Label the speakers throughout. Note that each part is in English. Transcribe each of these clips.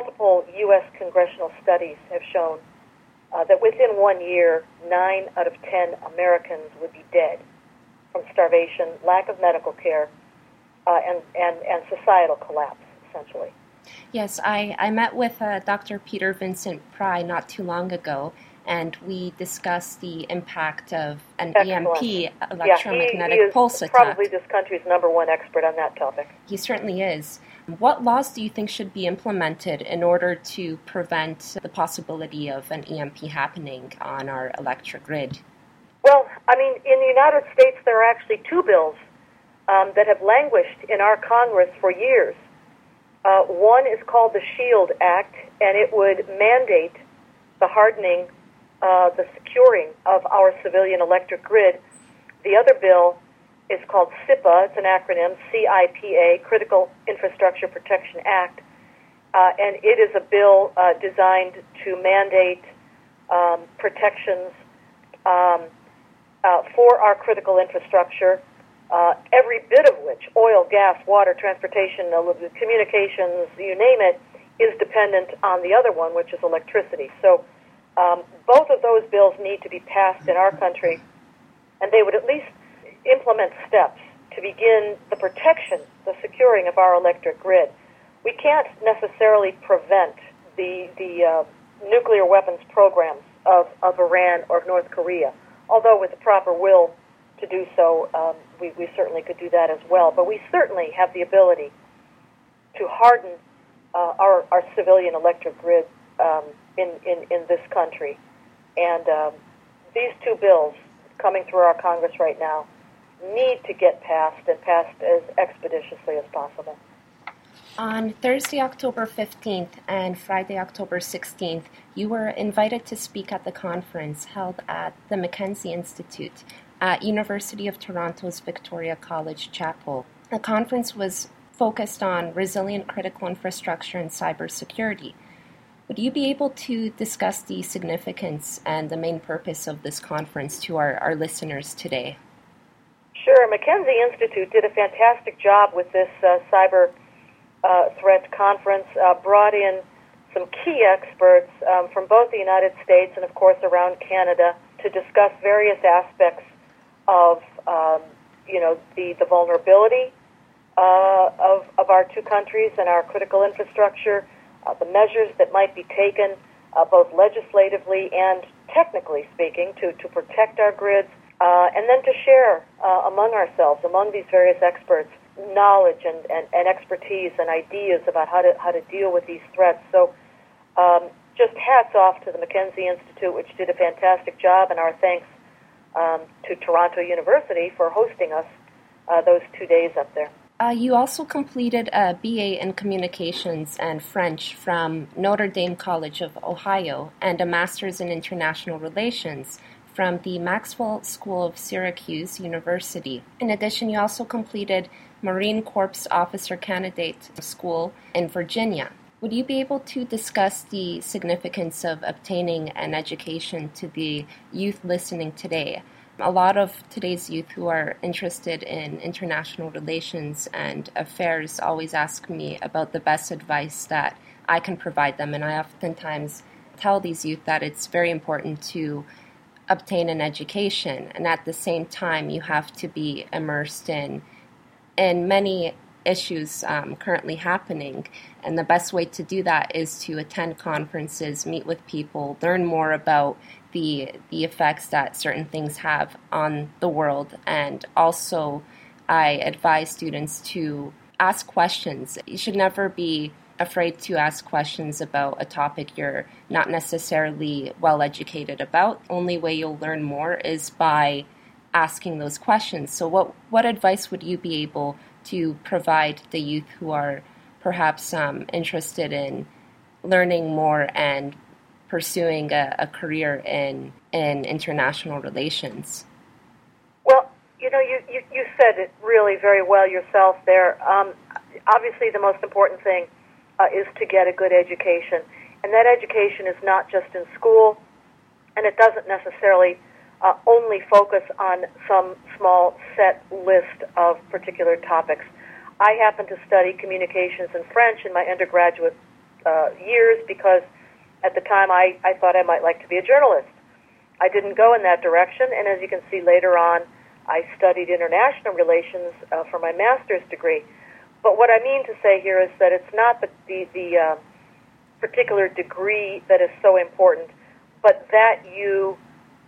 Speaker 1: multiple U.S. congressional studies have shown that within 1 year, 9 out of 10 Americans would be dead from starvation, lack of medical care, and societal collapse, essentially.
Speaker 2: Yes, I met with Dr. Peter Vincent Pry not too long ago, and we discussed the impact of an
Speaker 1: Excellent.
Speaker 2: EMP, electromagnetic pulse attack.
Speaker 1: Probably this country's number one expert on that topic.
Speaker 2: He certainly is. What laws do you think should be implemented in order to prevent the possibility of an EMP happening on our electric grid?
Speaker 1: Well, I mean, in the United States, there are actually two bills that have languished in our Congress for years. One is called the SHIELD Act, and it would mandate the hardening, the securing of our civilian electric grid. The other bill is called CIPA. It's an acronym, CIPA, Critical Infrastructure Protection Act, and it is a bill designed to mandate protections for our critical infrastructure, every bit of which, oil, gas, water, transportation, communications, you name it, is dependent on the other one, which is electricity. So both of those bills need to be passed in our country, and they would at least implement steps to begin the protection, the securing of our electric grid. We can't necessarily prevent the nuclear weapons programs of Iran or North Korea, although with the proper will to do so, we certainly could do that as well. But we certainly have the ability to harden our civilian electric grid in this country. And these two bills coming through our Congress right now need to get passed, and passed as expeditiously as possible.
Speaker 2: On Thursday, October 15th and Friday, October 16th, you were invited to speak at the conference held at the Mackenzie Institute at University of Toronto's Victoria College Chapel. The conference was focused on resilient critical infrastructure and cybersecurity. Would you be able to discuss the significance and the main purpose of this conference to our listeners today?
Speaker 1: Sure. Mackenzie Institute did a fantastic job with this cyber threat conference, brought in some key experts from both the United States and, of course, around Canada to discuss various aspects of, the vulnerability of our two countries and our critical infrastructure, the measures that might be taken, both legislatively and technically speaking, to protect our grids, and then to share among ourselves, among these various experts, knowledge and expertise and ideas about how to deal with these threats. So just hats off to the Mackenzie Institute, which did a fantastic job, and our thanks to Toronto University for hosting us those 2 days up there.
Speaker 2: You also completed a BA in Communications and French from Notre Dame College of Ohio and a Master's in International Relations from the Maxwell School of Syracuse University. In addition, you also completed Marine Corps Officer Candidate School in Virginia. Would you be able to discuss the significance of obtaining an education to the youth listening today? A lot of today's youth who are interested in international relations and affairs always ask me about the best advice that I can provide them, and I oftentimes tell these youth that it's very important to obtain an education, and at the same time you have to be immersed in many issues currently happening, and the best way to do that is to attend conferences, meet with people, learn more about the effects that certain things have on the world. And also I advise students to ask questions. You should never be afraid to ask questions about a topic you're not necessarily well educated about. Only way you'll learn more is by asking those questions. So what advice would you be able to provide the youth who are perhaps interested in learning more and pursuing a career in international relations?
Speaker 1: Well, you said it really very well yourself there. Obviously, the most important thing is to get a good education. And that education is not just in school, and it doesn't necessarily only focus on some small set list of particular topics. I happen to study communications and French in my undergraduate years because at the time I thought I might like to be a journalist. I didn't go in that direction, and as you can see later on, I studied international relations for my master's degree. But what I mean to say here is that it's not the particular degree that is so important, but that you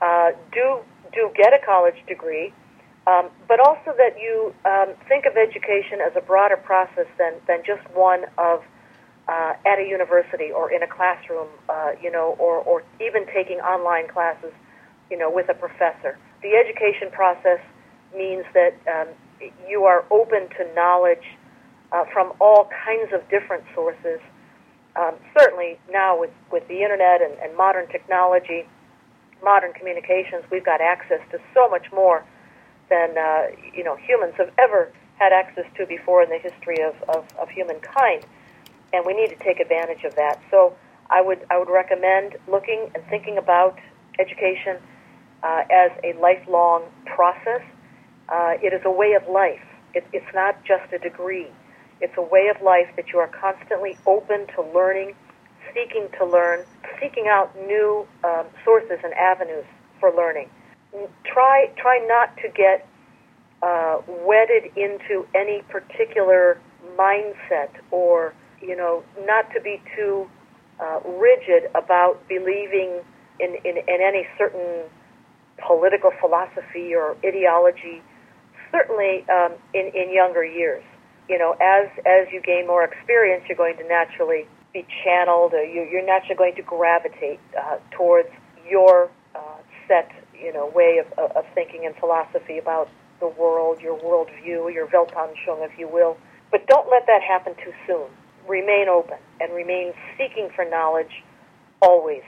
Speaker 1: do get a college degree, but also that you think of education as a broader process than just one of at a university or in a classroom, or even taking online classes, with a professor. The education process means that you are open to knowledge from all kinds of different sources. Certainly now with the internet and modern technology, modern communications, we've got access to so much more than humans have ever had access to before in the history of humankind, and we need to take advantage of that. So I would recommend looking and thinking about education as a lifelong process. It is a way of life. It's not just a degree. It's a way of life that you are constantly open to learning, seeking to learn, seeking out new sources and avenues for learning. Try not to get wedded into any particular mindset, or not to be too rigid about believing in any certain political philosophy or ideology. Certainly in younger years. As you gain more experience, you're going to naturally be channeled, or you're naturally going to gravitate towards your set, way of thinking and philosophy about the world, your worldview, your Weltanschauung, if you will. But don't let that happen too soon. Remain open and remain seeking for knowledge always.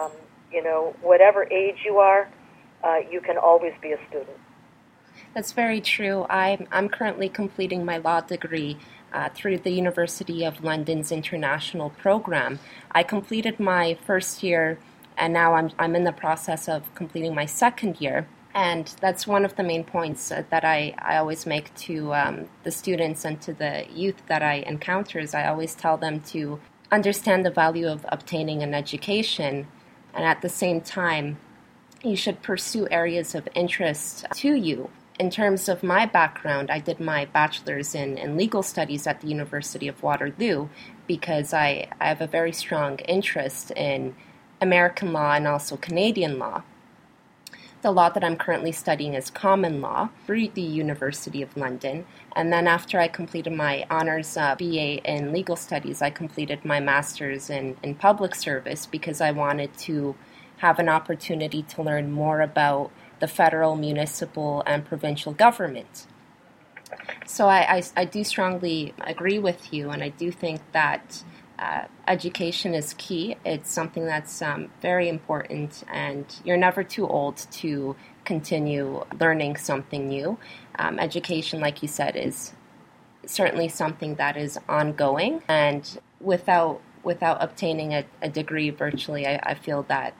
Speaker 1: Whatever age you are, you can always be a student.
Speaker 2: That's very true. I'm currently completing my law degree through the University of London's international program. I completed my first year, and now I'm in the process of completing my second year. And that's one of the main points that I always make to the students and to the youth that I encounter is I always tell them to understand the value of obtaining an education, and at the same time, you should pursue areas of interest to you. In terms of my background, I did my bachelor's in legal studies at the University of Waterloo because I have a very strong interest in American law and also Canadian law. The law that I'm currently studying is common law through the University of London. And then after I completed my honors BA in legal studies, I completed my master's in public service because I wanted to have an opportunity to learn more about the federal, municipal, and provincial government. So I do strongly agree with you, and I do think that education is key. It's something that's very important, and you're never too old to continue learning something new. Education, like you said, is certainly something that is ongoing, and without obtaining a degree virtually, I feel that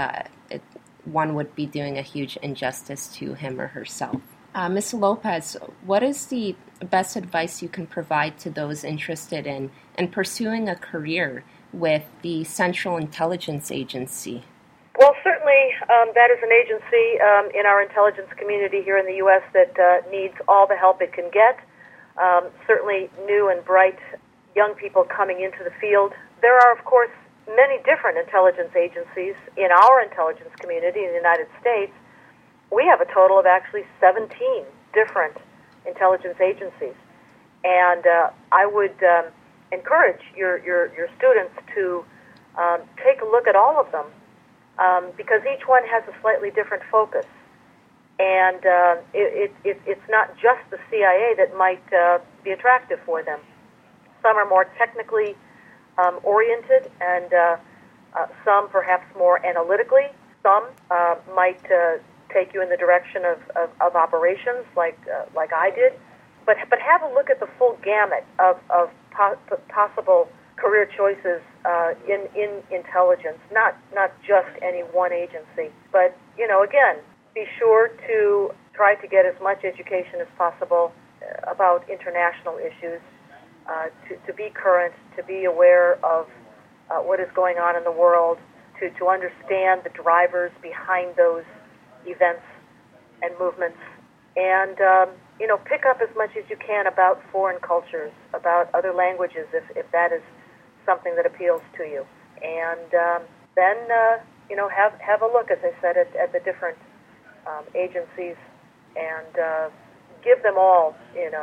Speaker 2: one would be doing a huge injustice to him or herself. Ms. Lopez, what is the best advice you can provide to those interested in pursuing a career with the Central Intelligence Agency?
Speaker 1: Well, certainly that is an agency in our intelligence community here in the U.S. that needs all the help it can get. Certainly new and bright young people coming into the field. There are, of course, many different intelligence agencies in our intelligence community in the United States. We have a total of actually 17 different intelligence agencies. And I would encourage your students to take a look at all of them because each one has a slightly different focus. And it's not just the CIA that might be attractive for them. Some are more technically oriented, and some perhaps more analytically. Some might take you in the direction of operations, like I did. But have a look at the full gamut of possible career choices in intelligence, not just any one agency. But again, be sure to try to get as much education as possible about international issues. To be current, to be aware of what is going on in the world, to understand the drivers behind those events and movements, and pick up as much as you can about foreign cultures, about other languages, if that is something that appeals to you, and then have a look, as I said, at the different agencies, and give them all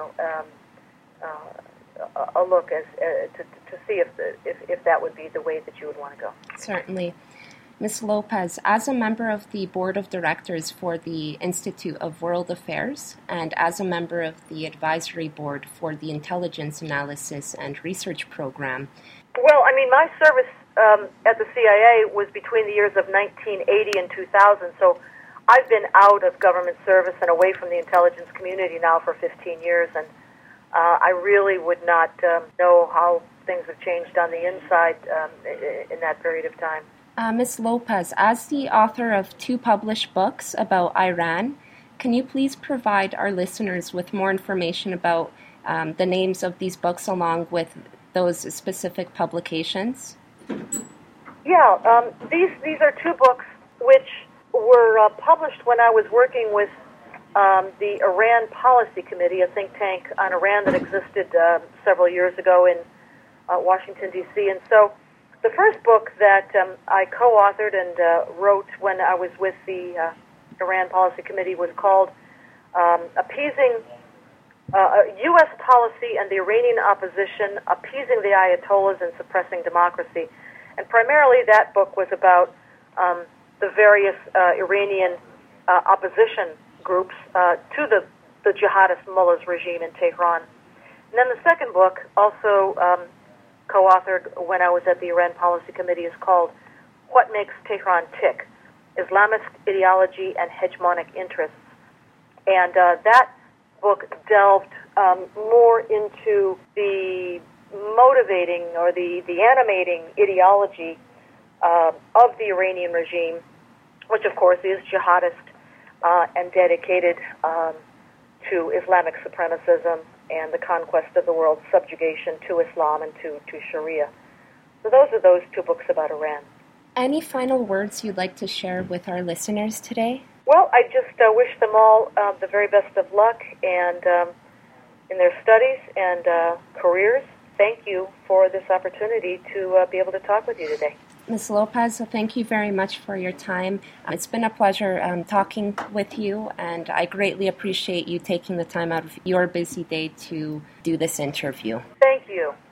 Speaker 1: a look as to see if that would be the way that you would want to go.
Speaker 2: Certainly. Ms. Lopez, as a member of the Board of Directors for the Institute of World Affairs and as a member of the Advisory Board for the Intelligence Analysis and Research Program.
Speaker 1: Well, my service at the CIA was between the years of 1980 and 2000, so I've been out of government service and away from the intelligence community now for 15 years, and I really would not know how things have changed on the inside in that period of time.
Speaker 2: Ms. Lopez, as the author of 2 published books about Iran, can you please provide our listeners with more information about the names of these books along with those specific publications?
Speaker 1: Yeah, these are 2 books which were published when I was working with the Iran Policy Committee, a think tank on Iran that existed several years ago in Washington, D.C. And so the first book that I co-authored and wrote when I was with the Iran Policy Committee was called Appeasing U.S. Policy and the Iranian Opposition, Appeasing the Ayatollahs and Suppressing Democracy. And primarily that book was about the various Iranian opposition groups to the jihadist mullahs regime in Tehran. And then the second book, also co-authored when I was at the Iran Policy Committee, is called What Makes Tehran Tick? Islamist Ideology and Hegemonic Interests. And that book delved more into the motivating or the animating ideology of the Iranian regime, which of course is jihadist and dedicated to Islamic supremacism and the conquest of the world, subjugation to Islam and to Sharia. So those are those 2 books about Iran.
Speaker 2: Any final words you'd like to share with our listeners today?
Speaker 1: Well, I just wish them all the very best of luck and in their studies and careers. Thank you for this opportunity to be able to talk with you today.
Speaker 2: Ms. Lopez, thank you very much for your time. It's been a pleasure talking with you, and I greatly appreciate you taking the time out of your busy day to do this interview.
Speaker 1: Thank you.